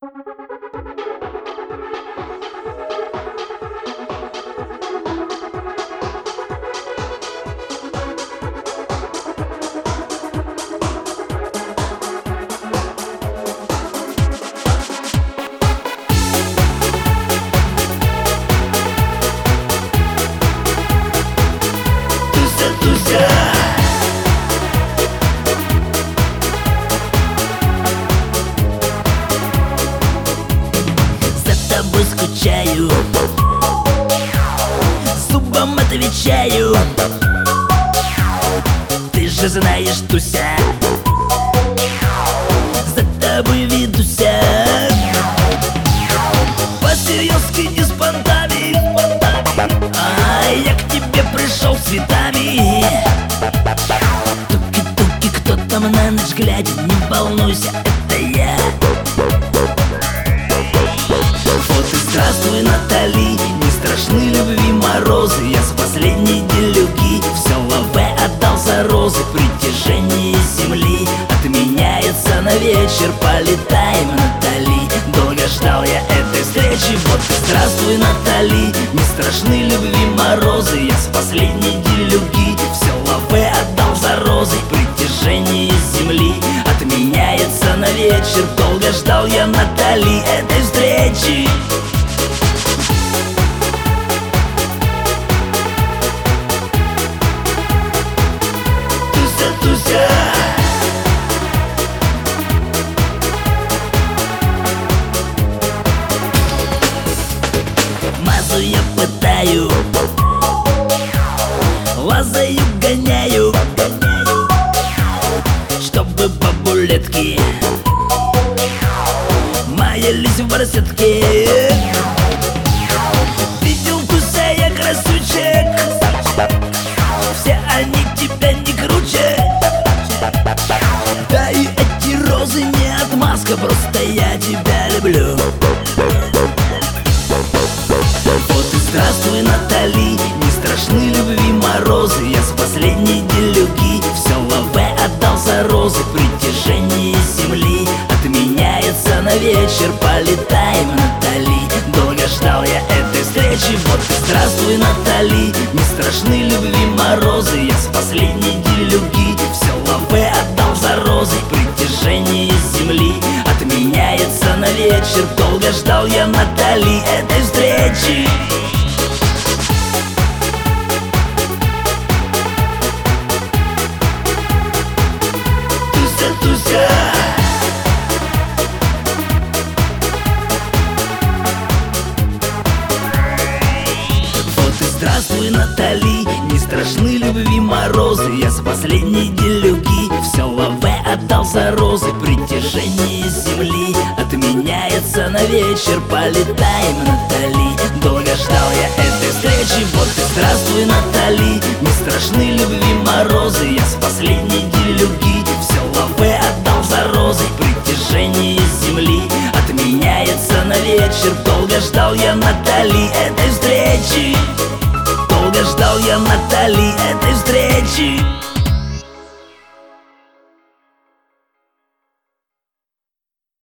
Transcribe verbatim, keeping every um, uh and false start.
Туся, за тобой скучаю, зубом отвечаю. Ты же знаешь, Туся, за тобой ведуся. По-серьезки, не с понтами, а я к тебе пришел с цветами. Туки-туки, кто там на ночь глядя, не волнуйся, это я. Вот и здравствуй, Натали, не страшны любви морозы. Я с последней делюги все лаве отдал за розы. Притяжение земли отменяется на вечер. Полетаем, Натали, долго ждал я этой встречи. Вот и здравствуй, Натали, не страшны любви морозы. Я с последней делюги все лаве отдал за розы. Притяжение земли отменяется на вечер. Долго ждал я, Натали, этой встречи. Туся, Туся, мазу я пытаю, лазаю, гоняю, чтобы бабулетки маялись в барсетке. Видел, Туся, я красавчик, все они тебя не круче. Да и эти розы не отмазка, просто я тебя люблю. Вот и здравствуй, Натали, не страшны любви морозы. Я с последней делюги все лаве отдал за розы. Притяжение земли отменяется на вечер. Полетаем, Натали, долго ждал я этой встречи. Вот и здравствуй, Натали, не страшны любви морозы. Я с последней делюги все лаве отдал за розы. Притяжение земли отменяется на вечер. Долго ждал я, Натали, этой встречи. Туся, Туся, вот и здравствуй, Натали, не страшны любви морозы. Я с последней делюги все лаве отдал за розы. Притяжение земли отменяется на вечер. Полетаем, Натали, долго ждал я этой встречи. Вот и здравствуй, Натали, не страшны любви морозы. Я с последней делюги все лаве отдал за розы. Притяжение земли отменяется на вечер. Долго ждал я, Натали, этой встречи. Долго ждал я, Натали, этой встречи.